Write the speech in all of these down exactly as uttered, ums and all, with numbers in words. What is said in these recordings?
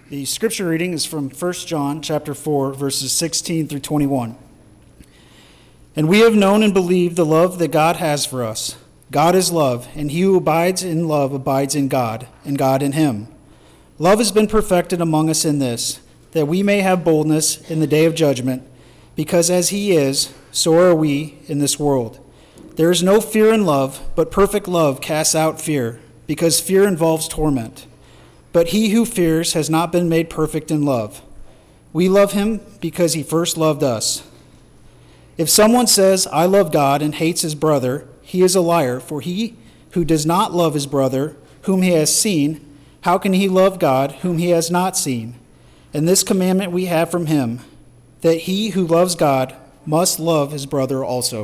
The scripture reading is from First John chapter four, verses sixteen through twenty-one. And we have known and believed the love that God has for us. God is love, and he who abides in love abides in God, and God in him. Love has been perfected among us in this, that we may have boldness in the day of judgment, because as he is, so are we in this world. There is no fear in love, but perfect love casts out fear, because fear involves torment. But he who fears has not been made perfect in love. We love him because he first loved us. If someone says, I love God, and hates his brother, he is a liar, for he who does not love his brother, whom he has seen, how can he love God, whom he has not seen? And this commandment we have from him, that he who loves God must love his brother also.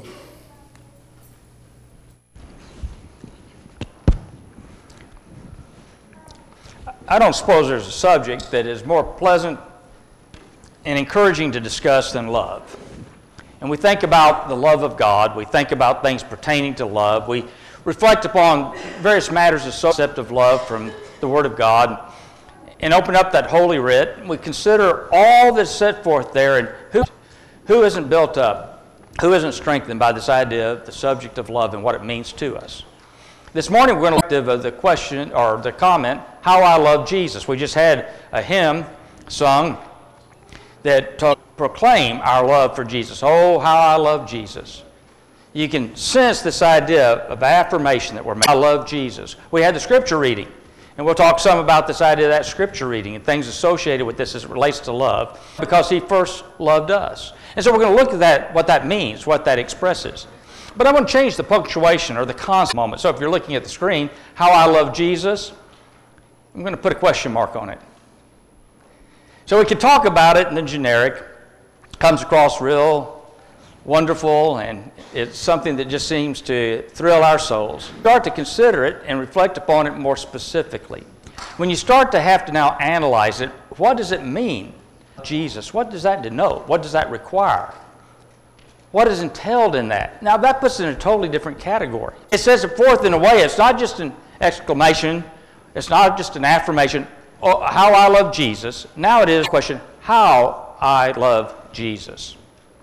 I don't suppose there's a subject that is more pleasant and encouraging to discuss than love. And we think about the love of God, we think about things pertaining to love, we reflect upon various matters of concept of love from the Word of God, and open up that Holy Writ. We consider all that's set forth there, and who, who isn't built up, who isn't strengthened by this idea of the subject of love and what it means to us. This morning we're going to look at the question, or the comment, How I Love Jesus. We just had a hymn sung that to proclaim our love for Jesus. Oh, how I love Jesus. You can sense this idea of affirmation that we're making. I love Jesus. We had the scripture reading, and we'll talk some about this idea of that scripture reading and things associated with this as it relates to love, because he first loved us. And so we're going to look at that, what that means, what that expresses. But I want to change the punctuation or the concept moment. So if you're looking at the screen, How I Love Jesus, I'm going to put a question mark on it. So we can talk about it in the generic. Comes across real wonderful, and it's something that just seems to thrill our souls. Start to consider it and reflect upon it more specifically. When you start to have to now analyze it, what does it mean? Jesus, what does that denote? What does that require? What is entailed in that? Now that puts it in a totally different category. It says it forth in a way, it's not just an exclamation, it's not just an affirmation, oh, how I love Jesus. Now it is a question, how I love Jesus.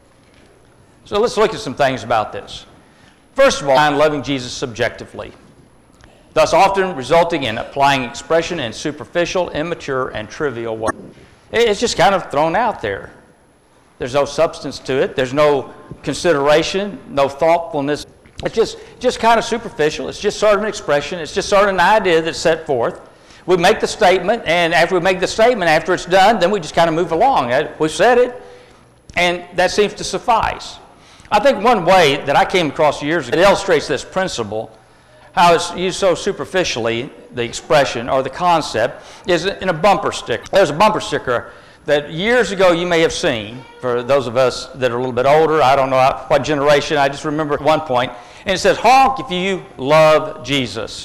So let's look at some things about this. First of all, I'm loving Jesus subjectively, thus often resulting in applying expression in superficial, immature, and trivial ways. It's just kind of thrown out there. There's no substance to it. There's no consideration, no thoughtfulness. It's just, just kind of superficial. It's just sort of an expression. It's just sort of an idea that's set forth. We make the statement, and after we make the statement, after it's done, then we just kind of move along. We've said it, and that seems to suffice. I think one way that I came across years ago that illustrates this principle, how it's used so superficially, the expression or the concept, is in a bumper sticker. There's a bumper sticker that years ago you may have seen, for those of us that are a little bit older, I don't know what generation, I just remember at one point, and it says, honk if you love Jesus.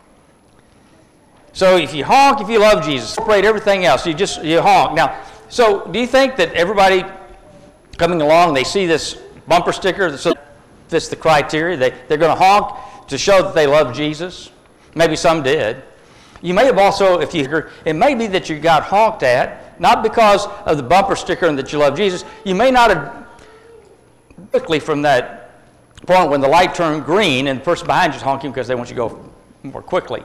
So if you honk if you love Jesus, separate everything else, you just, you honk. Now, so do you think that everybody coming along, they see this bumper sticker that fits the criteria, they, they're going to honk to show that they love Jesus? Maybe some did. You may have also, if you, it may be that you got honked at, not because of the bumper sticker and that you love Jesus. You may not have quickly from that point when the light turned green and the person behind you is honking because they want you to go more quickly.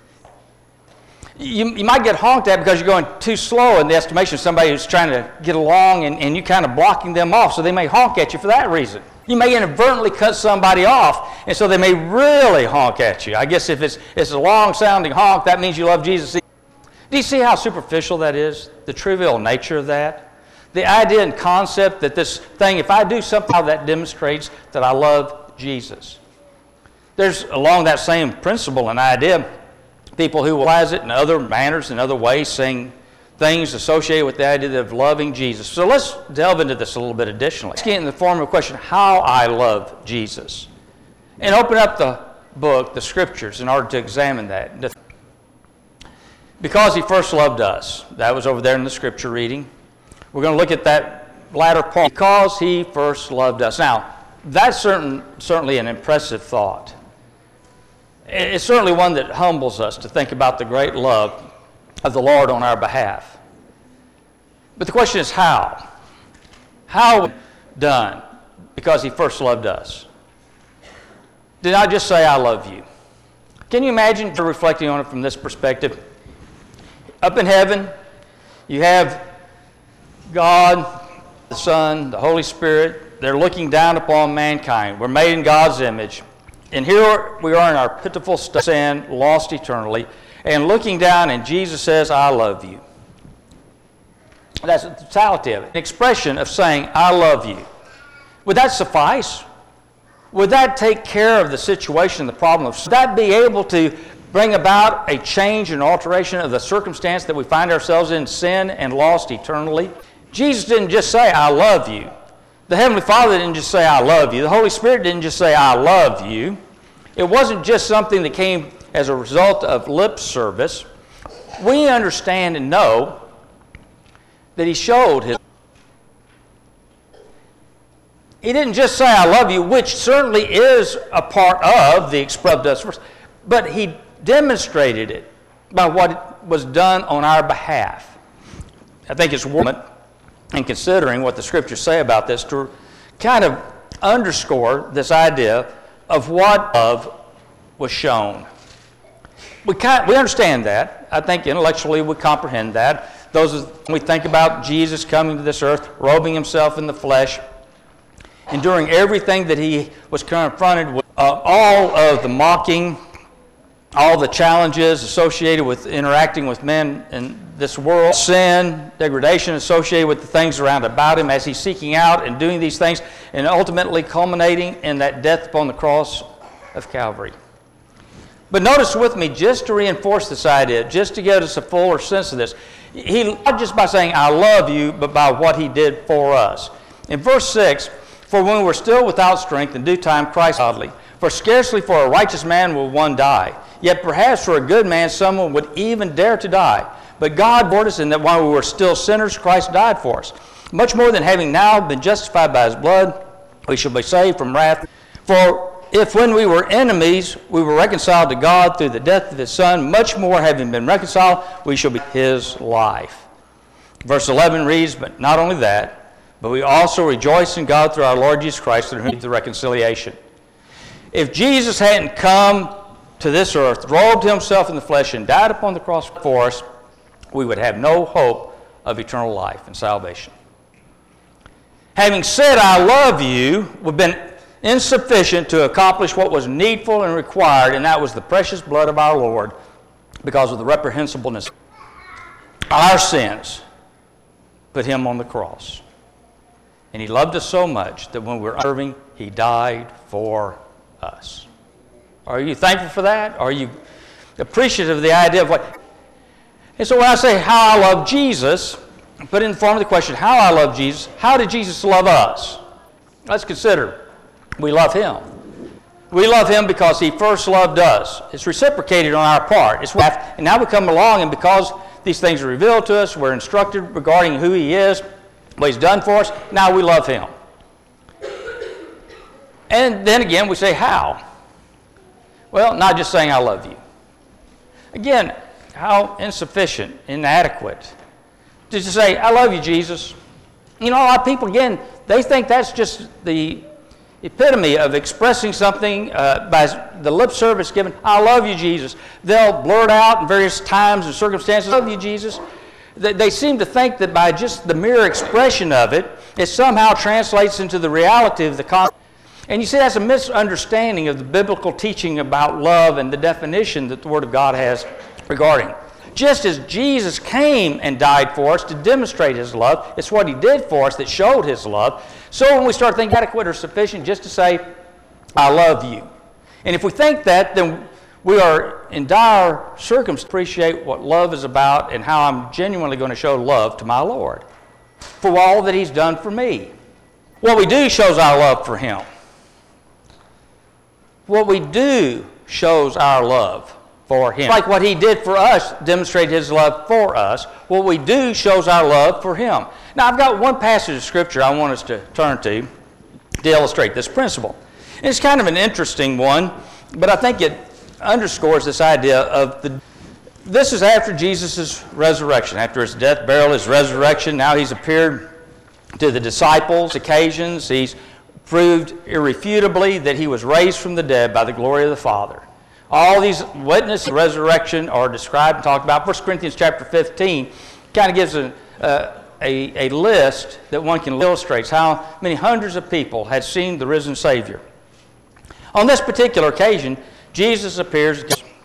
You, you might get honked at because you're going too slow in the estimation of somebody who's trying to get along, and, and you're kind of blocking them off, so they may honk at you for that reason. You may inadvertently cut somebody off, and so they may really honk at you. I guess if it's, it's a long-sounding honk, that means you love Jesus. Do you see how superficial that is? The trivial nature of that? The idea and concept that this thing, if I do something, that demonstrates that I love Jesus. There's, along that same principle and idea, people who realize it in other manners and other ways, saying things associated with the idea of loving Jesus. So let's delve into this a little bit additionally. Let's get in the form of a question, how I love Jesus. And open up the book, the scriptures, in order to examine that. Because he first loved us. That was over there in the scripture reading. We're going to look at that latter part. Because he first loved us. Now, that's certain, certainly an impressive thought. It's certainly one that humbles us to think about the great love of the Lord on our behalf. But the question is how? How done? Because he first loved us. Did I just say, I love you? Can you imagine reflecting on it from this perspective? Up in heaven, you have God, the Son, the Holy Spirit. They're looking down upon mankind. We're made in God's image. And here we are in our pitiful sin, lost eternally, and looking down, and Jesus says, I love you. That's the totality of it. An expression of saying, I love you. Would that suffice? Would that take care of the situation, the problem? Would that be able to bring about a change and alteration of the circumstance that we find ourselves in, sin and lost eternally? Jesus didn't just say, I love you. The Heavenly Father didn't just say, I love you. The Holy Spirit didn't just say, I love you. It wasn't just something that came as a result of lip service. We understand and know that He showed His. He didn't just say, I love you, which certainly is a part of the expressed us first, but He demonstrated it by what was done on our behalf. I think it's worth it, in considering what the Scriptures say about this, to kind of underscore this idea of what love was shown. We kind, we understand that. I think intellectually we comprehend that. Those when we think about Jesus coming to this earth, robing Himself in the flesh, enduring everything that He was confronted with, uh, all of the mocking, all the challenges associated with interacting with men in this world, sin, degradation associated with the things around about Him as He's seeking out and doing these things, and ultimately culminating in that death upon the cross of Calvary. But notice with me, just to reinforce this idea, just to give us a fuller sense of this, He not just by saying, I love you, but by what He did for us. In verse six, for when we were still without strength, in due time Christ godly. For scarcely for a righteous man will one die, yet perhaps for a good man someone would even dare to die. But God bore us in that while we were still sinners, Christ died for us. Much more than having now been justified by His blood, we shall be saved from wrath. For if when we were enemies, we were reconciled to God through the death of His Son, much more having been reconciled, we shall be His life. Verse eleven reads, but not only that, but we also rejoice in God through our Lord Jesus Christ, through whom the reconciliation. If Jesus hadn't come to this earth, robed Himself in the flesh, and died upon the cross for us, we would have no hope of eternal life and salvation. Having said, I love you, would have been insufficient to accomplish what was needful and required, and that was the precious blood of our Lord, because of the reprehensibleness of our sins, put Him on the cross. And He loved us so much that when we were serving, He died for us. Are you thankful for that? Are you appreciative of the idea of what? And so when I say how I love Jesus, I put it in the form of the question, how I love Jesus, how did Jesus love us? Let's consider. We love Him. We love Him because He first loved us. It's reciprocated on our part. It's and now we come along, and because these things are revealed to us, we're instructed regarding who He is, what He's done for us, now we love Him. And then again, we say, how? Well, not just saying I love you. Again, how insufficient, inadequate to just say, I love you, Jesus. You know, a lot of people, again, they think that's just the epitome of expressing something uh, by the lip service given, I love you, Jesus. They'll blurt out in various times and circumstances, I love you, Jesus. They, they seem to think that by just the mere expression of it, it somehow translates into the reality of the concept. And you see, that's a misunderstanding of the biblical teaching about love and the definition that the Word of God has regarding. Just as Jesus came and died for us to demonstrate His love, it's what He did for us that showed His love. So when we start thinking adequate or sufficient just to say, I love you. And if we think that, then we are in dire circumstances to appreciate what love is about and how I'm genuinely going to show love to my Lord for all that He's done for me. What we do shows our love for Him. What we do shows our love for Him. Like what He did for us, demonstrate His love for us. What we do shows our love for Him. Now, I've got one passage of Scripture I want us to turn to to illustrate this principle. And it's kind of an interesting one, but I think it underscores this idea of the This is after Jesus' resurrection, after his death, burial, his resurrection. Now he's appeared to the disciples occasions. He's proved irrefutably that he was raised from the dead by the glory of the Father. All these witnesses of resurrection are described and talked about. First Corinthians chapter fifteen kind of gives a, a, a, a list that one can illustrate how many hundreds of people had seen the risen Savior. On this particular occasion, Jesus appears,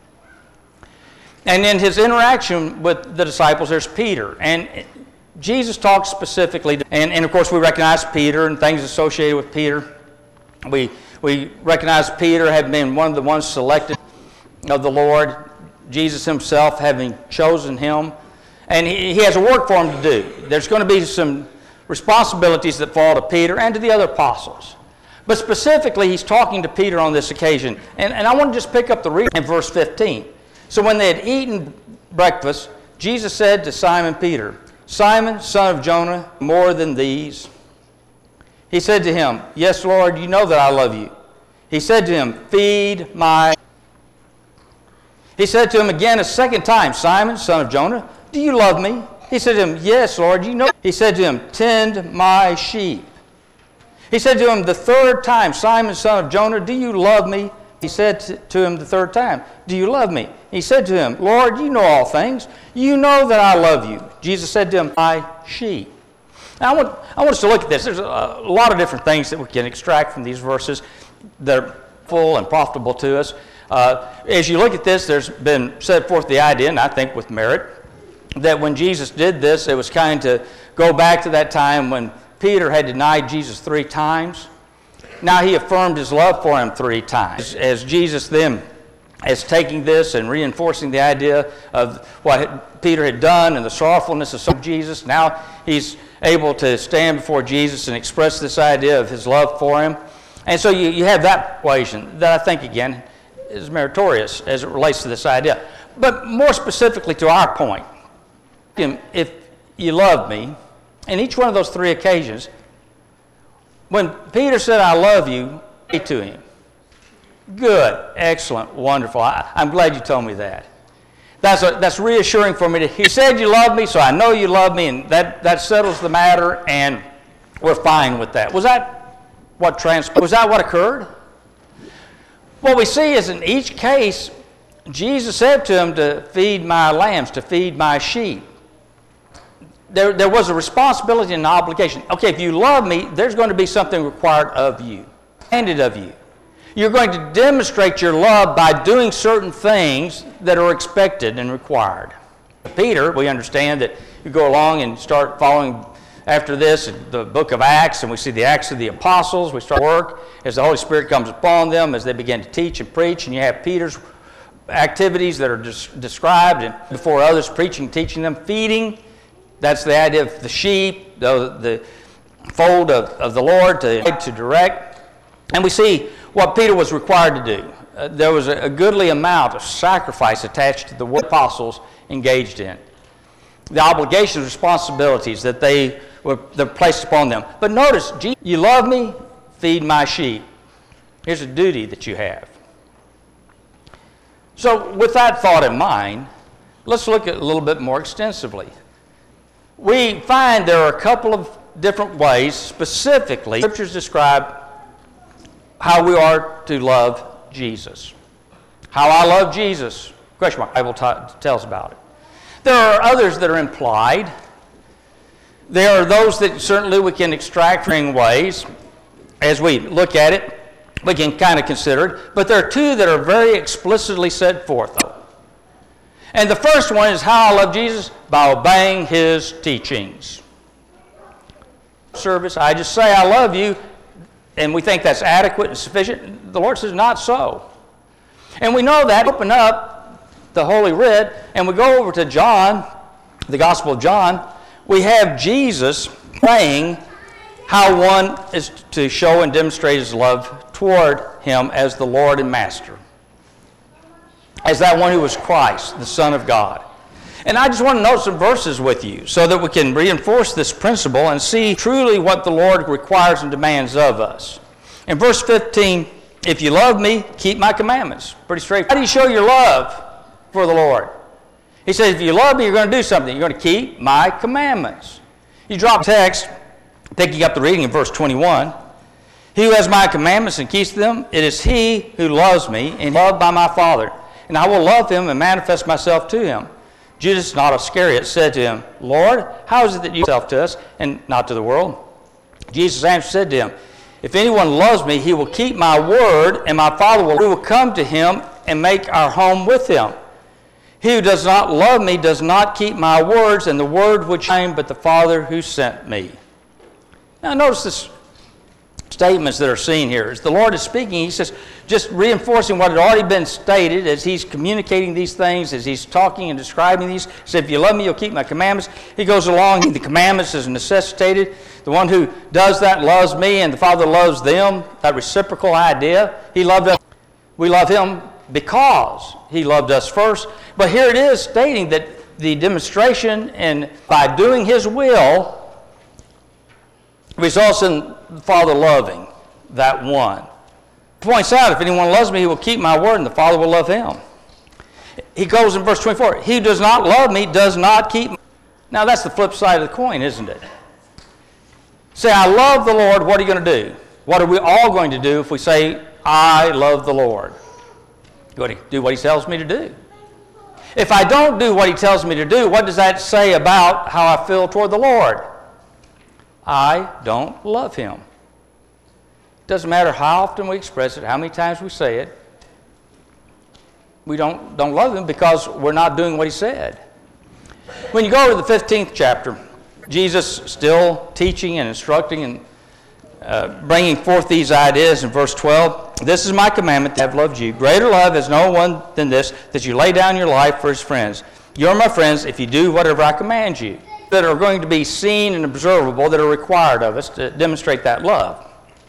and in his interaction with the disciples, there's Peter. And Jesus talks specifically, to, and, and of course we recognize Peter and things associated with Peter. We, we recognize Peter having been one of the ones selected of the Lord, Jesus himself having chosen him. And he, he has a work for him to do. There's going to be some responsibilities that fall to Peter and to the other apostles. But specifically, he's talking to Peter on this occasion. And, and I want to just pick up the reading in verse fifteen. So when they had eaten breakfast, Jesus said to Simon Peter, "Simon, son of Jonah, more than these?" He said to him, "Yes, Lord, you know that I love you." He said to him, "Feed my..." He said to him again a second time, "Simon, son of Jonah, do you love me?" He said to him, "Yes, Lord, you know." He said to him, "Tend my sheep." He said to him the third time, "Simon, son of Jonah, do you love me?" He said to him the third time, "Do you love me?" He said to him, "Lord, you know all things. You know that I love you." Jesus said to him, "My sheep." Now, I want, I want us to look at this. There's a, a lot of different things that we can extract from these verses that are full and profitable to us. Uh, as you look at this, there's been set forth the idea, and I think with merit, that when Jesus did this, it was kind of go back to that time when Peter had denied Jesus three times. Now he affirmed his love for him three times. As Jesus then is taking this and reinforcing the idea of what Peter had done and the sorrowfulness of Jesus, now he's able to stand before Jesus and express this idea of his love for him. And so you, you have that equation that I think, again, is meritorious as it relates to this idea. But more specifically to our point, if you love me, in each one of those three occasions, when Peter said, "I love you," say to him, "Good, excellent, wonderful. I, I'm glad you told me that." That's, a, that's reassuring for me to hear. He said you love me, so I know you love me, and that, that settles the matter, and we're fine with that. Was that what transpired? Was that what occurred? What we see is in each case, Jesus said to him to feed my lambs, to feed my sheep. There, there was a responsibility and an obligation. Okay, if you love me, there's going to be something required of you, demanded of you. You're going to demonstrate your love by doing certain things that are expected and required. Peter, we understand that you go along and start following after this in the book of Acts, and we see the Acts of the Apostles. We start work as the Holy Spirit comes upon them, as they begin to teach and preach, and you have Peter's activities that are des- described and before others, preaching, teaching them, feeding. That's the idea of the sheep, the, the fold of, of the Lord to, to direct. And we see what Peter was required to do. Uh, there was a, a goodly amount of sacrifice attached to the work apostles engaged in. The obligations, responsibilities that they were that were placed upon them. But notice, you love me, feed my sheep. Here's a duty that you have. So with that thought in mind, let's look at it a little bit more extensively. We find there are a couple of different ways, specifically, Scriptures describe how we are to love Jesus. How I love Jesus, question mark, the Bible t- tells about it. There are others that are implied. There are those that certainly we can extract in ways. As we look at it, we can kind of consider it. But there are two that are very explicitly set forth, though. And the first one is how I love Jesus by obeying his teachings. Service, I just say I love you, and we think that's adequate and sufficient. The Lord says not so. And we know that. Open up the Holy Writ, and we go over to John, the Gospel of John. We have Jesus praying how one is to show and demonstrate his love toward him as the Lord and Master, as that one who was Christ, the Son of God. And I just want to note some verses with you so that we can reinforce this principle and see truly what the Lord requires and demands of us. In verse fifteen, if you love me, keep my commandments. Pretty straightforward. How do you show your love for the Lord? He says, if you love me, you're going to do something. You're going to keep my commandments. You drop text, picking up the reading in verse twenty-one. He who has my commandments and keeps them, it is he who loves me and loved by my Father. And I will love him and manifest myself to him. Judas, not Iscariot, said to him, Lord, how is it that you yourself to us and not to the world? Jesus answered said to him, if anyone loves me, he will keep my word, and my Father will, we will come to him and make our home with him. He who does not love me does not keep my words, and the word which I am but the Father who sent me. Now notice this statements that are seen here. As the Lord is speaking, he says, just reinforcing what had already been stated as he's communicating these things, as he's talking and describing these. He said, if you love me, you'll keep my commandments. He goes along, the commandments is necessitated. The one who does that loves me, and the Father loves them. That reciprocal idea. He loved us. We love him because he loved us first. But here it is stating that the demonstration, and by doing his will, results in the Father loving that one. Points out, if anyone loves me, he will keep my word, and the Father will love him. He goes in verse twenty-four, he who does not love me does not keep me. Now that's the flip side of the coin, isn't it? Say, I love the Lord, what are you going to do? What are we all going to do if we say, I love the Lord? You're going to do what he tells me to do. If I don't do what he tells me to do, what does that say about how I feel toward the Lord? I don't love him. It doesn't matter how often we express it, how many times we say it. We don't, don't love him because we're not doing what he said. When you go to the fifteenth chapter, Jesus still teaching and instructing and uh, bringing forth these ideas in verse twelve. This is my commandment, that I have loved you. Greater love has no one than this, that you lay down your life for his friends. You're my friends if you do whatever I command you. That are going to be seen and observable, that are required of us to demonstrate that love.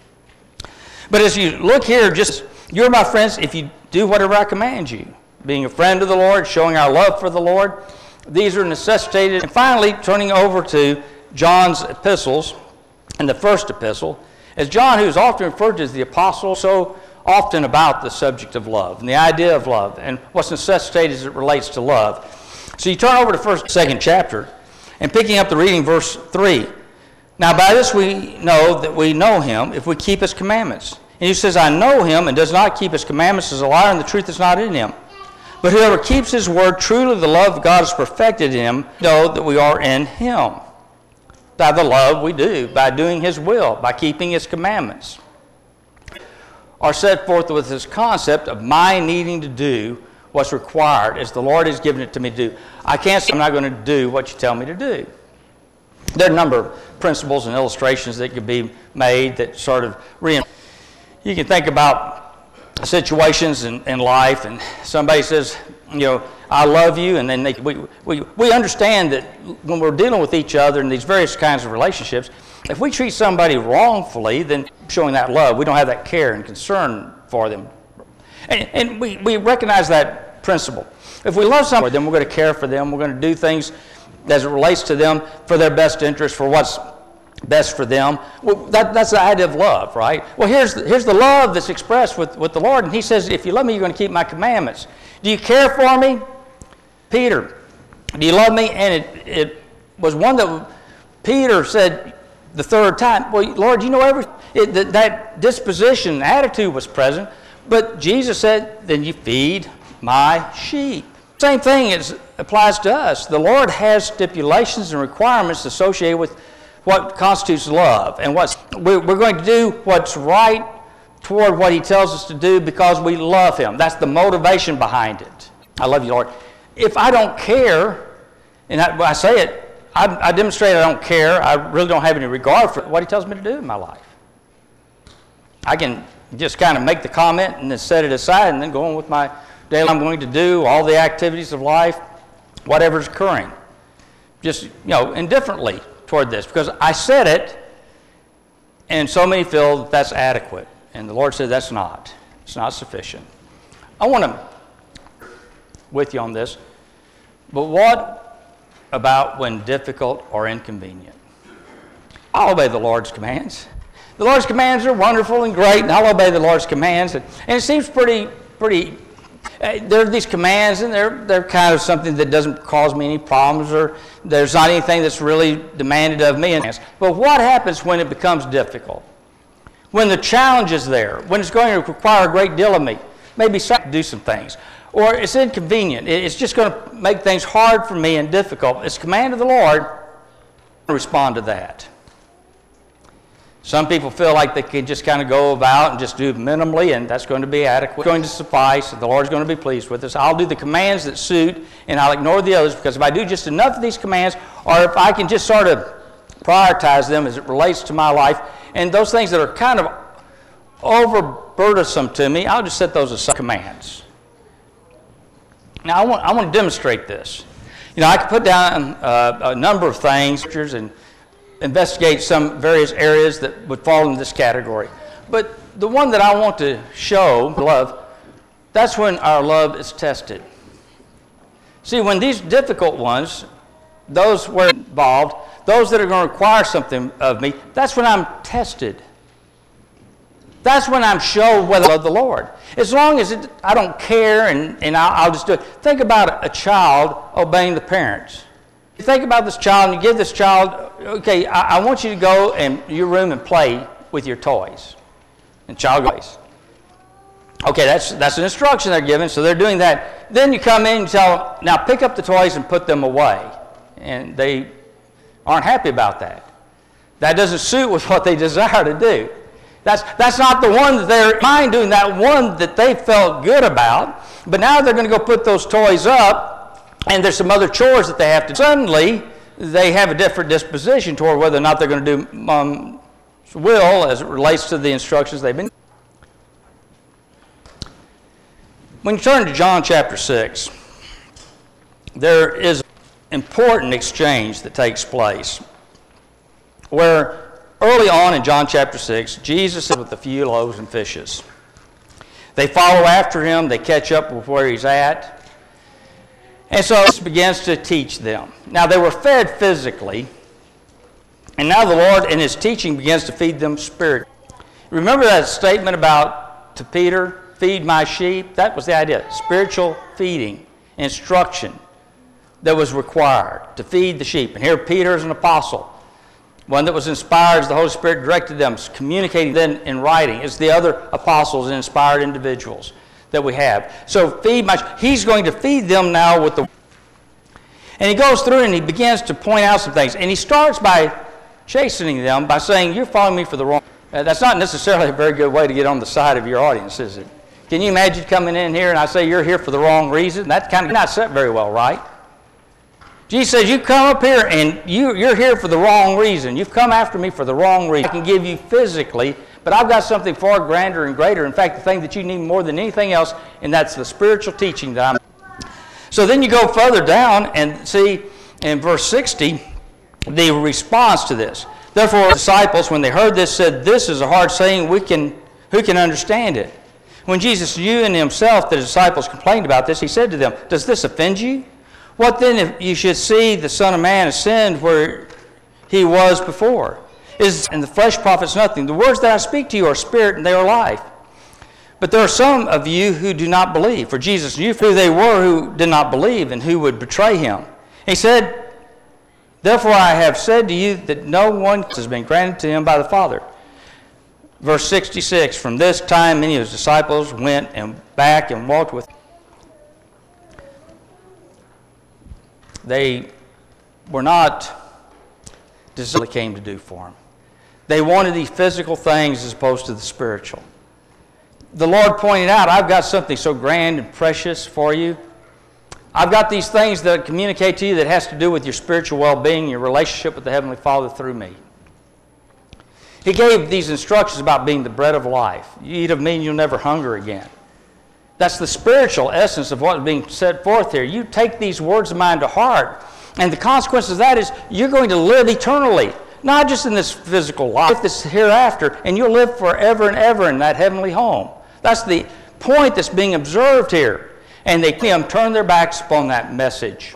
But as you look here, just, you're my friends if you do whatever I command you. Being a friend of the Lord, showing our love for the Lord. These are necessitated. And finally, turning over to John's epistles, and the first epistle, as John, who is often referred to as the apostle, so often about the subject of love and the idea of love and what's necessitated as it relates to love. So you turn over to first, second chapter, and picking up the reading, verse three. Now by this we know that we know him if we keep his commandments. And he says, I know him and does not keep his commandments is a liar, and the truth is not in him. But whoever keeps his word, truly the love of God is perfected in him, know that we are in him. By the love we do, by doing his will, by keeping his commandments, are set forth with this concept of my needing to do what's required as the Lord has given it to me to do. I can't say I'm not going to do what you tell me to do. There are a number of principles and illustrations that could be made that sort of reinforce. You can think about situations in, in life, and somebody says, you know, I love you, and then they, we, we, we understand that when we're dealing with each other in these various kinds of relationships, if we treat somebody wrongfully, then showing that love, we don't have that care and concern for them. And, and we, we recognize that principle. If we love somebody, then we're going to care for them. We're going to do things as it relates to them for their best interest, for what's best for them. Well, that, that's the idea of love, right? Well, here's the, here's the love that's expressed with, with the Lord. And he says, if you love me, you're going to keep my commandments. Do you care for me? Peter, do you love me? And it, it was one that Peter said the third time, well, Lord, you know everything. It, that, that disposition, attitude was present. But Jesus said, then you feed my sheep. Same thing is, applies to us. The Lord has stipulations and requirements associated with what constitutes love. And what's, we're going to do what's right toward what he tells us to do because we love him. That's the motivation behind it. I love you, Lord. If I don't care, and I, when I say it, I, I demonstrate I don't care. I really don't have any regard for what he tells me to do in my life. I can just kind of make the comment and then set it aside and then go on with my daily I'm going to do, all the activities of life, whatever's occurring. Just, you know, indifferently toward this, because I said it, and so many feel that that's adequate. And the Lord said that's not. It's not sufficient. I want to with you on this, but what about when difficult or inconvenient? I'll obey the Lord's commands. The Lord's commands are wonderful and great, and I'll obey the Lord's commands. And, and it seems pretty, pretty uh, there are these commands, and they're, they're kind of something that doesn't cause me any problems, or there's not anything that's really demanded of me. But what happens when it becomes difficult? When the challenge is there, when it's going to require a great deal of me, maybe to do some things, or it's inconvenient, it's just going to make things hard for me and difficult. It's the command of the Lord to respond to that. Some people feel like they can just kind of go about and just do minimally, and that's going to be adequate, going to suffice, and the Lord's going to be pleased with us. I'll do the commands that suit, and I'll ignore the others, because if I do just enough of these commands, or if I can just sort of prioritize them as it relates to my life, and those things that are kind of overburdensome to me, I'll just set those as commands. Now, I want, I want to demonstrate this. You know, I can put down uh, a number of things and investigate some various areas that would fall in this category. But the one that I want to show, love, that's when our love is tested. See, when these difficult ones, those were involved, those that are going to require something of me, that's when I'm tested. That's when I'm shown whether I love the Lord. As long as it, I don't care and, and I'll, I'll just do it. Think about a child obeying the parents. You think about this child and you give this child, okay, I, I want you to go in your room and play with your toys. And child goes. Okay, that's, that's an instruction they're given, so they're doing that. Then you come in and tell them, now pick up the toys and put them away. And they aren't happy about that. That doesn't suit with what they desire to do. That's, that's not the one that they're in mind doing, that one that they felt good about. But now they're going to go put those toys up, and there's some other chores that they have to do. Suddenly, they have a different disposition toward whether or not they're going to do Mom's will as it relates to the instructions they've been. When you turn to John chapter six, there is an important exchange that takes place where early on in John chapter six, Jesus is with a few loaves and fishes. They follow after him. They catch up with where he's at. And so he begins to teach them. Now, they were fed physically, and now the Lord in his teaching begins to feed them spiritually. Remember that statement about to Peter, feed my sheep? That was the idea, spiritual feeding, instruction that was required to feed the sheep. And here Peter is an apostle, one that was inspired as the Holy Spirit directed them, communicating then in writing. It's the other apostles and inspired individuals that we have. So feed my, he's going to feed them now with the, and he goes through and he begins to point out some things. And he starts by chastening them by saying, you're following me for the wrong. Uh, that's not necessarily a very good way to get on the side of your audience, is it? Can you imagine coming in here and I say, you're here for the wrong reason? That's kind of not set very well, right? Jesus says, you come up here and you, you're here for the wrong reason. You've come after me for the wrong reason. I can give you physically, but I've got something far grander and greater. In fact, the thing that you need more than anything else, and that's the spiritual teaching that I'm. So then you go further down and see in verse sixty, the response to this. Therefore, the disciples, when they heard this, said, this is a hard saying, we can, who can understand it? When Jesus knew in himself the disciples complained about this, he said to them, does this offend you? What then if you should see the Son of Man ascend where he was before? Is and the flesh profits nothing. The words that I speak to you are spirit and they are life. But there are some of you who do not believe. For Jesus knew who they were who did not believe and who would betray him. He said, therefore I have said to you that no one has been granted to him by the Father. Verse sixty-six, from this time many of his disciples went and back and walked with him. They were not what he came to do for them. They wanted these physical things as opposed to the spiritual. The Lord pointed out, I've got something so grand and precious for you. I've got these things that communicate to you that has to do with your spiritual well-being, your relationship with the Heavenly Father through me. He gave these instructions about being the bread of life. You eat of me and you'll never hunger again. That's the spiritual essence of what is being set forth here. You take these words of mine to heart, and the consequence of that is you're going to live eternally, not just in this physical life, this hereafter, and you'll live forever and ever in that heavenly home. That's the point that's being observed here. And they can turn their backs upon that message.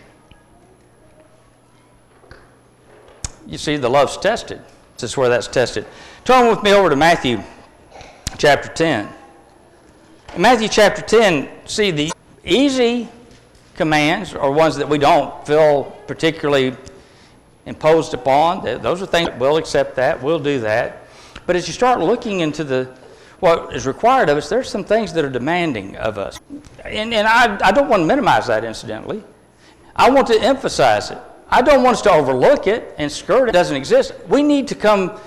You see, the love's tested. This is where that's tested. Turn with me over to Matthew chapter ten. In Matthew chapter ten, see, the easy commands or ones that we don't feel particularly imposed upon. Those are things, we'll accept that, we'll do that. But as you start looking into the what is required of us, there's some things that are demanding of us. And, and I, I don't want to minimize that, incidentally. I want to emphasize it. I don't want us to overlook it and skirt it. It doesn't exist. We need to come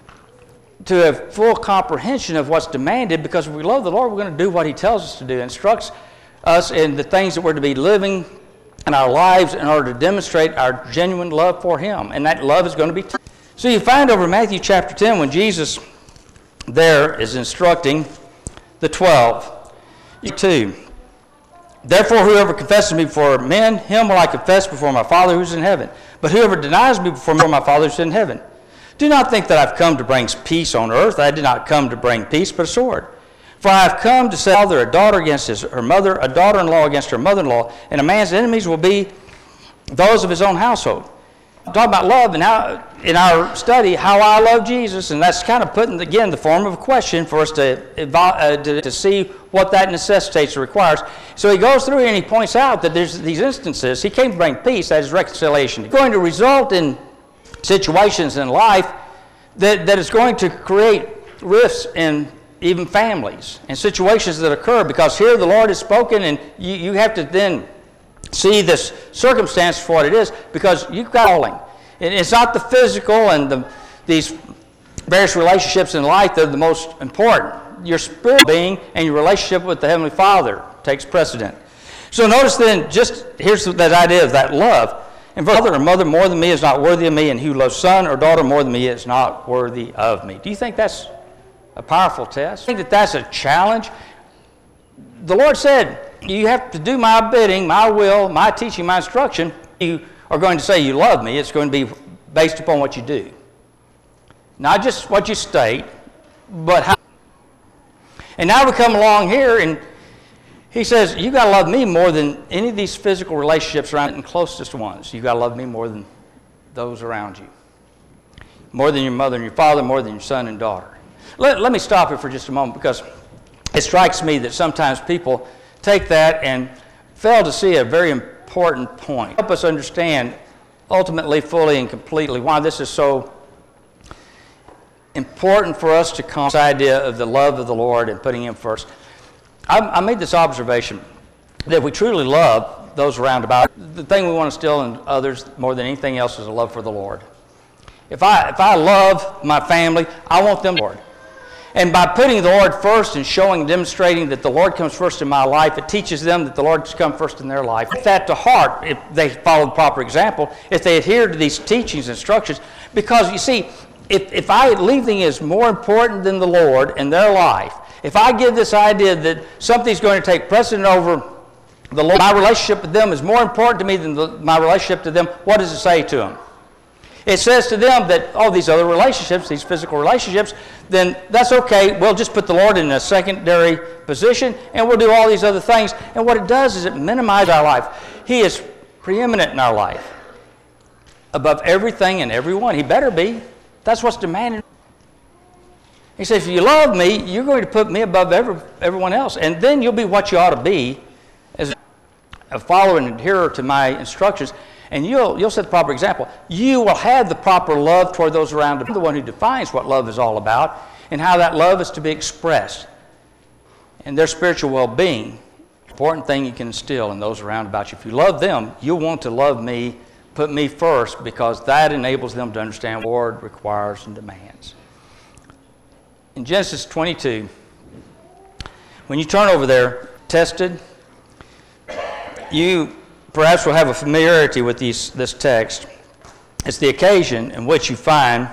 to a full comprehension of what's demanded, because if we love the Lord, we're going to do what He tells us to do, instructs us in the things that we're to be living in our lives in order to demonstrate our genuine love for Him. And that love is going to be... T- so you find over Matthew chapter ten, when Jesus there is instructing the twelve, two. Therefore, whoever confesses me before men, him will I confess before my Father who is in heaven. But whoever denies me before my Father who is in heaven. Do not think that I've come to bring peace on earth. I did not come to bring peace, but a sword. For I have come to set a father, a daughter against his, her mother, a daughter-in-law against her mother-in-law, and a man's enemies will be those of his own household. I'm talking about love, and how, in our study, how I love Jesus, and that's kind of putting, again, the form of a question for us to, uh, to, to see what that necessitates or requires. So he goes through here and he points out that there's these instances. He came to bring peace, that is reconciliation. It's going to result in situations in life that, that is going to create rifts in even families and situations that occur, because here the Lord has spoken, and you, you have to then see this circumstance for what it is, because you've got calling. It's not the physical and the, these various relationships in life that are the most important. Your spirit being and your relationship with the Heavenly Father takes precedent. So notice then, just here's that idea of that love. And father or mother more than me is not worthy of me, and he who loves son or daughter more than me is not worthy of me. Do you think that's a powerful test? I think that that's a challenge. The Lord said, you have to do my bidding, my will, my teaching, my instruction. You are going to say you love me. It's going to be based upon what you do. Not just what you state, but how. And now we come along here, and he says, you got to love me more than any of these physical relationships around, and closest ones. You got to love me more than those around you. More than your mother and your father, more than your son and daughter. Let, let me stop here for just a moment, because it strikes me that sometimes people take that and fail to see a very important point. Help us understand ultimately, fully, and completely why this is so important for us to come to this idea of the love of the Lord and putting Him first. I, I made this observation that if we truly love those around about, the thing we want to instill in others more than anything else is a love for the Lord. If I, if I love my family, I want them to Lord. And by putting the Lord first and showing and demonstrating that the Lord comes first in my life, it teaches them that the Lord's come first in their life. Take that to heart if they follow the proper example, if they adhere to these teachings and instructions. Because, you see, if, if I leave things as more important than the Lord in their life, if I give this idea that something's going to take precedent over the Lord, my relationship with them is more important to me than the, my relationship to them, what does it say to them? It says to them that, oh, these other relationships, these physical relationships, then that's okay. We'll just put the Lord in a secondary position, and we'll do all these other things. And what it does is it minimizes our life. He is preeminent in our life, above everything and everyone. He better be. That's what's demanded. He says, if you love me, you're going to put me above every, everyone else, and then you'll be what you ought to be as a follower and adherer to my instructions. And you'll, you'll set the proper example. You will have the proper love toward those around you. The one who defines what love is all about and how that love is to be expressed and their spiritual well-being. Important thing you can instill in those around about you. If you love them, you'll want to love me, put me first, because that enables them to understand what the Lord requires and demands. In Genesis twenty-two, when you turn over there, tested, you perhaps will have a familiarity with these, this text. It's the occasion in which you find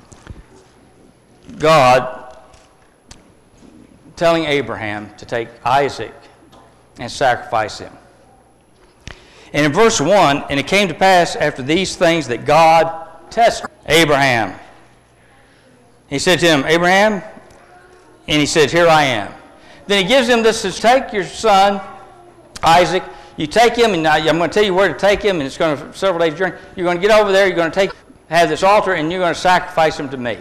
God telling Abraham to take Isaac and sacrifice him. And in verse one, and it came to pass after these things that God tested Abraham. He said to him, Abraham, and he said, here I am. Then he gives him this, says, take your son, Isaac. You take him, and I'm going to tell you where to take him, and it's going to several days journey. You're going to get over there, you're going to take, have this altar, and you're going to sacrifice him to me.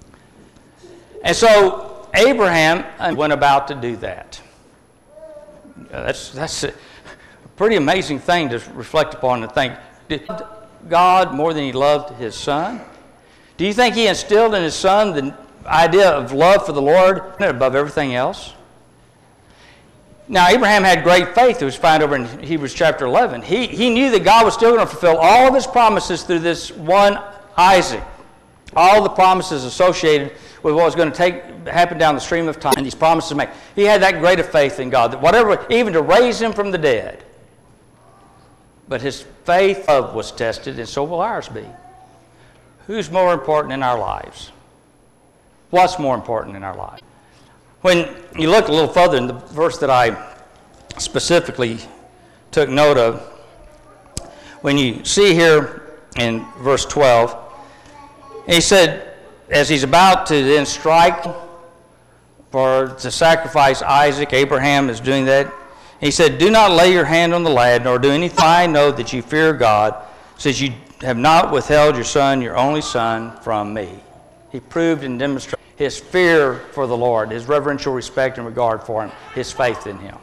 And so Abraham went about to do that. Uh, that's, that's a pretty amazing thing to reflect upon and think. Did God more than he loved his son? Do you think he instilled in his son the idea of love for the Lord above everything else? Now, Abraham had great faith, it was found over in Hebrews chapter eleven. He, he knew that God was still going to fulfill all of his promises through this one Isaac. All the promises associated with what was going to take happen down the stream of time, and these promises made. He had that great of faith in God, that whatever, even to raise him from the dead. But his faith was tested, and so will ours be. Who's more important in our lives? What's more important in our lives? When you look a little further in the verse that I specifically took note of, when you see here in verse twelve, he said, as he's about to then strike for to sacrifice Isaac, Abraham is doing that. He said, do not lay your hand on the lad, nor do anything. I know that you fear God, since you have not withheld your son, your only son, from me. He proved and demonstrated his fear for the Lord, his reverential respect and regard for him, his faith in him.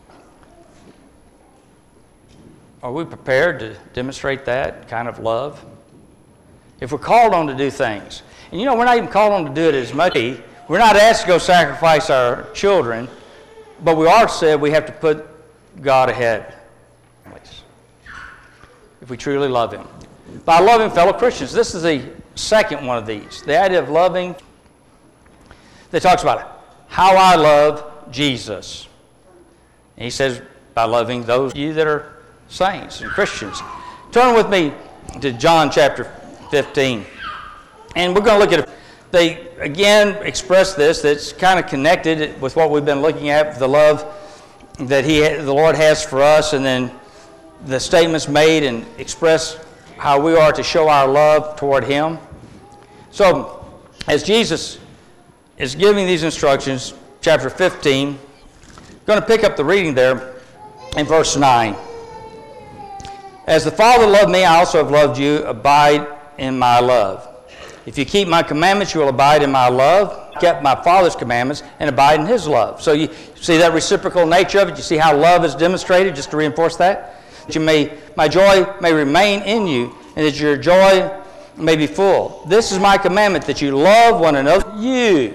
Are we prepared to demonstrate that kind of love? If we're called on to do things, and you know, we're not even called on to do it as much. We're not asked to go sacrifice our children, but we are said we have to put God ahead, if we truly love him. By loving fellow Christians, this is the second one of these. The idea of loving, that talks about how I love Jesus. And he says, by loving those of you that are saints and Christians. Turn with me to John chapter fifteen. And we're going to look at, they again express this, that's kind of connected with what we've been looking at, the love that he, the Lord has for us, and then the statements made and express how we are to show our love toward him. So, as Jesus is giving these instructions, chapter fifteen, I'm going to pick up the reading there in verse nine. As the Father loved me, I also have loved you. Abide in my love. If you keep my commandments, you will abide in my love. Kept my Father's commandments and abide in his love. So you see that reciprocal nature of it. You see how love is demonstrated, just to reinforce that. That you may, my joy may remain in you, and that your joy may be full. This is my commandment, that you love one another. You.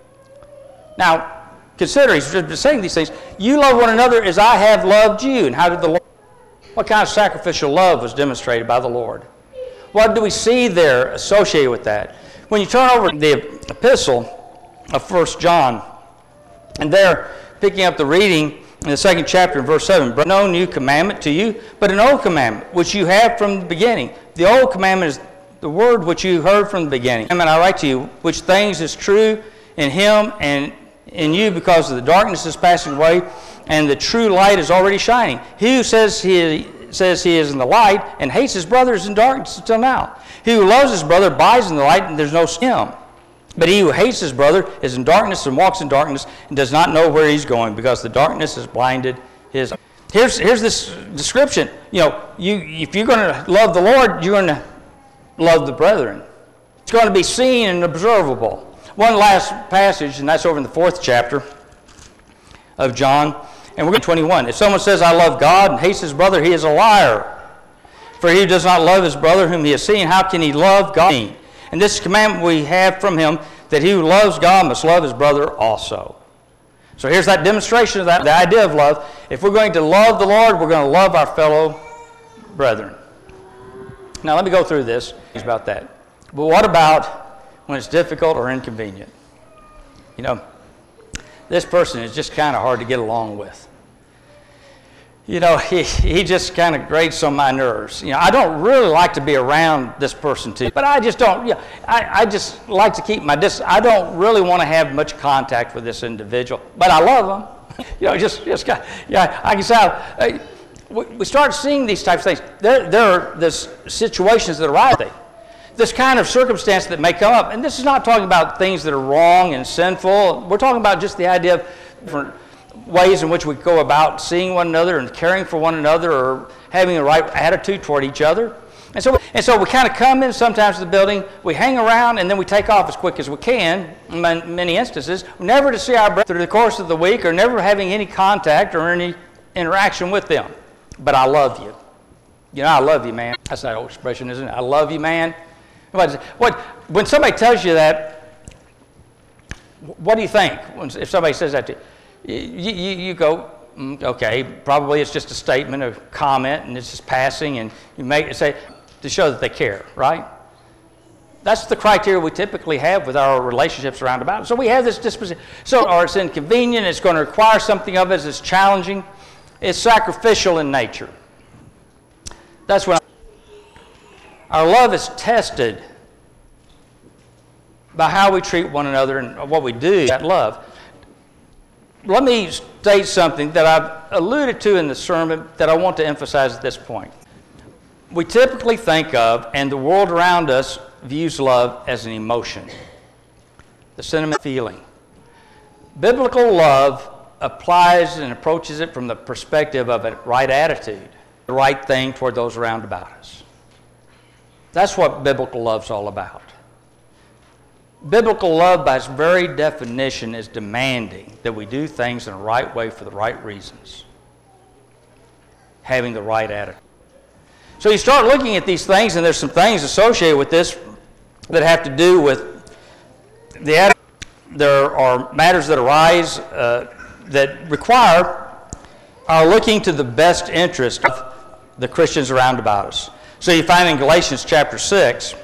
Now, consider, he's saying these things. You love one another as I have loved you. And how did the Lord? What kind of sacrificial love was demonstrated by the Lord? What do we see there associated with that? When you turn over the epistle of First John, and there, picking up the reading in the second chapter in verse seven, no new commandment to you, but an old commandment, which you have from the beginning. The old commandment is the word which you heard from the beginning. And I write to you, which things is true in him and in you, because the darkness is passing away, and the true light is already shining. He who says he says he is in the light and hates his brother is in darkness until now. He who loves his brother abides in the light, and there's no sin. But he who hates his brother is in darkness and walks in darkness and does not know where he's going, because the darkness has blinded his. Here's here's this description. You know, you if you're going to love the Lord, you're going to love the brethren. It's going to be seen and observable. One last passage, and that's over in the fourth chapter of John. And we're going to twenty-one. If someone says, I love God, and hates his brother, he is a liar. For he who does not love his brother whom he has seen, how can he love God? And this commandment we have from him, that he who loves God must love his brother also. So here's that demonstration of that, the idea of love. If we're going to love the Lord, we're going to love our fellow brethren. Now let me go through this about that. But what about when it's difficult or inconvenient? You know, this person is just kind of hard to get along with. You know, he, he just kind of grates on my nerves. You know, I don't really like to be around this person too, but I just don't, you know, I, I just like to keep my distance. I don't really want to have much contact with this individual, but I love him. You know, just, just kind of, yeah, I can say, uh, we, we start seeing these types of things. There, there are there's situations that arise. This kind of circumstance that may come up, and this is not talking about things that are wrong and sinful. We're talking about just the idea of different ways in which we go about seeing one another and caring for one another, or having the right attitude toward each other. And so, and so we kind of come in sometimes to the building, we hang around, and then we take off as quick as we can, in many instances, never to see our brother through the course of the week or never having any contact or any interaction with them. But I love you. You know, I love you, man. That's that old expression, isn't it? I love you, man. What, when somebody tells you that, what do you think when, if somebody says that to you? You, you, you go, mm, okay, probably it's just a statement, a comment, and it's just passing, and you make it say, to show that they care, right? That's the criteria we typically have with our relationships around about. So we have this disposition. So, or it's inconvenient, it's going to require something of us, it's challenging, it's sacrificial in nature. That's when our love is tested by how we treat one another and what we do, that love. Let me state something that I've alluded to in the sermon that I want to emphasize at this point. We typically think of, and the world around us views love as an emotion, the sentiment feeling. Biblical love applies and approaches it from the perspective of a right attitude, the right thing toward those around about us. That's what biblical love's all about. Biblical love, by its very definition, is demanding that we do things in the right way for the right reasons, having the right attitude. So you start looking at these things, and there's some things associated with this that have to do with the attitude. There are matters that arise uh, that require our looking to the best interest of the Christians around about us. So you find in Galatians chapter six,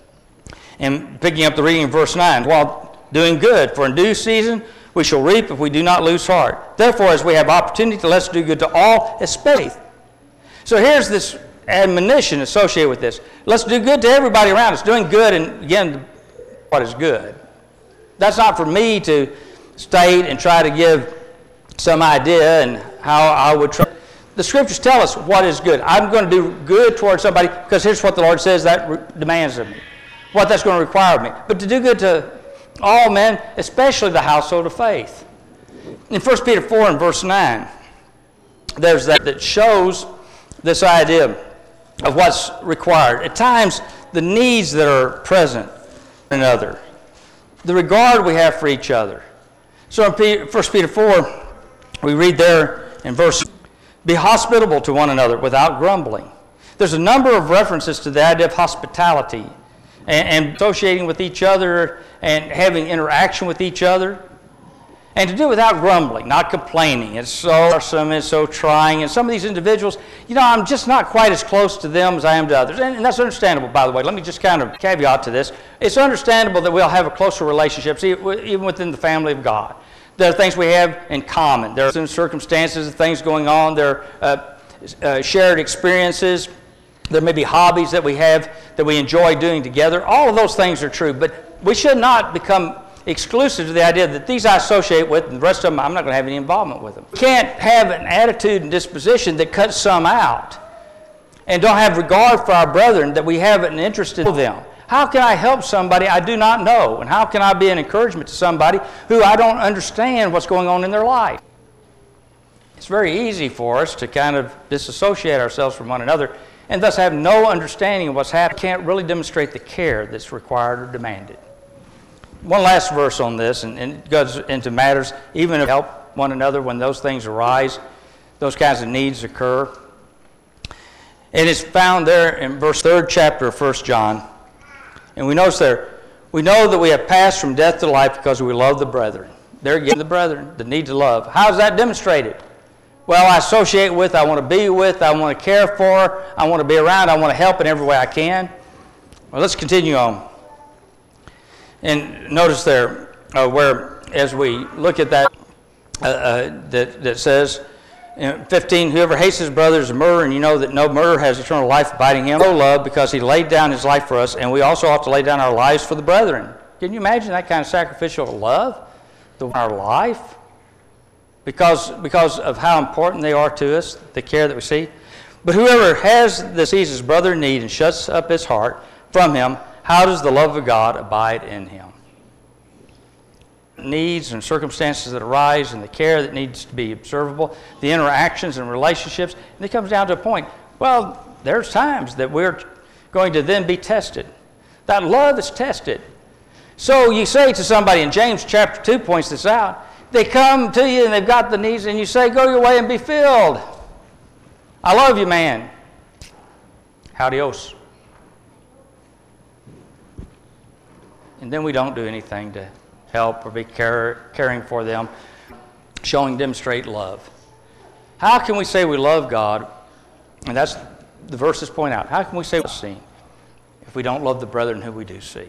and picking up the reading in verse nine, while doing good, for in due season we shall reap if we do not lose heart. Therefore, as we have opportunity, let's do good to all, especially. So here's this admonition associated with this. Let's do good to everybody around us. Doing good, and again, what is good? That's not for me to state and try to give some idea and how I would try. The scriptures tell us what is good. I'm going to do good towards somebody because here's what the Lord says that re- demands of me, what that's going to require of me. But to do good to all men, especially the household of faith. In First Peter four and verse nine, there's that that shows this idea of what's required. At times, the needs that are present in another, the regard we have for each other. So in First Peter four, we read there in verse, be hospitable to one another without grumbling. There's a number of references to the idea of hospitality and, and associating with each other and having interaction with each other. And to do without grumbling, not complaining. It's so awesome, it's so trying. And some of these individuals, you know, I'm just not quite as close to them as I am to others. And, and that's understandable, by the way. Let me just kind of caveat to this. It's understandable that we'll have a closer relationship, even within the family of God. There are things we have in common. There are some circumstances and things going on. There are uh, uh, shared experiences. There may be hobbies that we have that we enjoy doing together. All of those things are true. But we should not become exclusive to the idea that these I associate with, and the rest of them I'm not going to have any involvement with them. We can't have an attitude and disposition that cuts some out and don't have regard for our brethren, that we have an interest in them. How can I help somebody I do not know? And how can I be an encouragement to somebody who I don't understand what's going on in their life? It's very easy for us to kind of disassociate ourselves from one another and thus have no understanding of what's happening. Can't really demonstrate the care that's required or demanded. One last verse on this, and, and it goes into matters, even to help one another when those things arise, those kinds of needs occur. And it's found there in verse third chapter of First John. And we notice there, we know that we have passed from death to life because we love the brethren. There again, the brethren, the need to love. How is that demonstrated? Well, I associate with, I want to be with, I want to care for, I want to be around, I want to help in every way I can. Well, let's continue on. And notice there, uh, where as we look at that, uh, uh, that, that says, in fifteen, whoever hates his brother is a murderer, and you know that no murderer has eternal life abiding him. No love, because he laid down his life for us, and we also ought to lay down our lives for the brethren. Can you imagine that kind of sacrificial love? The, our life? Because, because of how important they are to us, the care that we see. But whoever has this, sees his brother in need and shuts up his heart from him, how does the love of God abide in him? Needs and circumstances that arise and the care that needs to be observable, the interactions and relationships, and it comes down to a point, well, there's times that we're going to then be tested. That love is tested. So you say to somebody, in James chapter two points this out, they come to you and they've got the needs, and you say, go your way and be filled. I love you, man. Adios. And then we don't do anything to help or be care, caring for them, showing, demonstrate love. How can we say we love God? And that's the verses point out. How can we say we're seen if we don't love the brethren who we do see?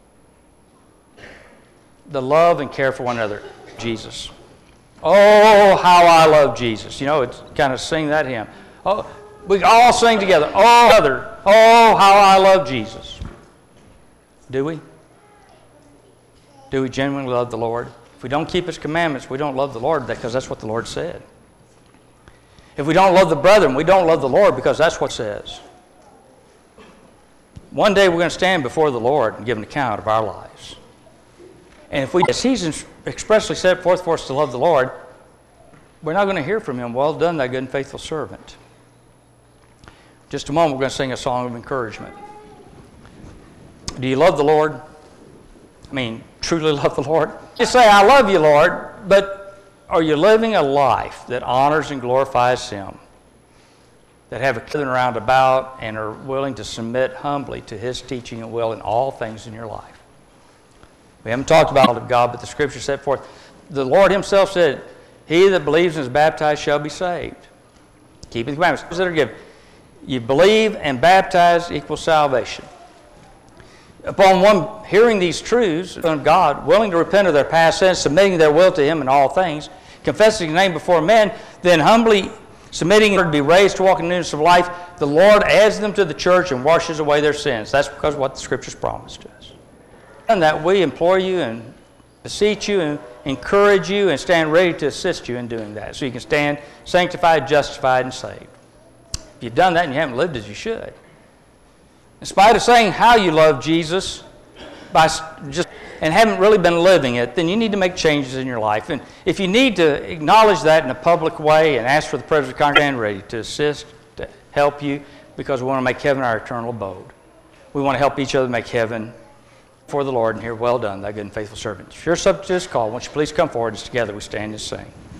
The love and care for one another. Jesus. Oh, how I love Jesus. You know, it's kind of sing that hymn. Oh, we all sing together. Oh, other. Oh, how I love Jesus. Do we? Do we genuinely love the Lord? If we don't keep His commandments, we don't love the Lord because that's what the Lord said. If we don't love the brethren, we don't love the Lord because that's what it says. One day we're going to stand before the Lord and give an account of our lives. And if we, as He's expressly set forth for us to love the Lord, we're not going to hear from Him, well done, thy good and faithful servant. Just a moment, we're going to sing a song of encouragement. Do you love the Lord? I mean, truly love the Lord? You say, I love you, Lord, but are you living a life that honors and glorifies Him? That have a gathering around about and are willing to submit humbly to His teaching and will in all things in your life? We haven't talked about of God, but the Scripture set forth. The Lord Himself said, he that believes and is baptized shall be saved. Keeping the commandments that are given. You believe and baptize equals salvation. Upon one hearing these truths of God, willing to repent of their past sins, submitting their will to Him in all things, confessing His name before men, then humbly submitting to be raised to walk in newness of life, the Lord adds them to the church and washes away their sins. That's because of what the Scriptures promised to us. And that we implore you and beseech you and encourage you and stand ready to assist you in doing that, so you can stand sanctified, justified, and saved. If you've done that and you haven't lived as you should, in spite of saying how you love Jesus by just and haven't really been living it, then you need to make changes in your life. And if you need to acknowledge that in a public way and ask for the presence of the congregation ready to assist, to help you, because we want to make heaven our eternal abode. We want to help each other make heaven for the Lord and hear, well done, thy good and faithful servant. If you're subject to this call, won't you please come forward as together we stand and sing.